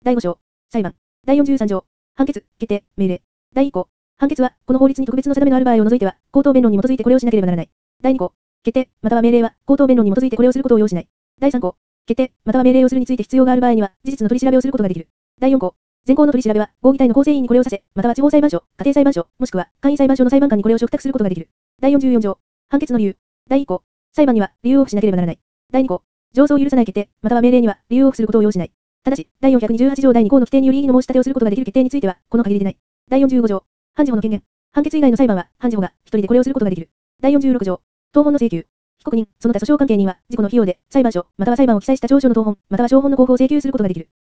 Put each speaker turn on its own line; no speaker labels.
第5章、裁判。第43条、判決、決定、命令。第1項、判決は、この法律に特別の定めのある場合を除いては、口頭弁論に基づいてこれをしなければならない。第2項、決定、または命令は、口頭弁論に基づいてこれをすることを要しない。第3項、決定、または命令をするについて必要がある場合には、事実の取り調べをすることができる。第4項、前項の取り調べは、合議体の構成員にこれをさせ、または地方裁判所、家庭裁判所、もしくは、簡易裁判所の裁判官にこれを嘱託することができる。第44条、判決の理由。第1項、裁判には、理由を付しなければならない。第2項、上訴を許さない決定、または命令には、理由を付することを要しない。ただし、第428条第2項の規定により異議の申し立てをすることができる決定については、この限りでない。第45条、判事法の権限。判決以外の裁判は、判事法が一人でこれをすることができる。第46条、当本の請求。被告人、その他訴訟関係人は、自己の費用で、裁判所、または裁判を記載した調書の当本、または証本の交付を請求することができる。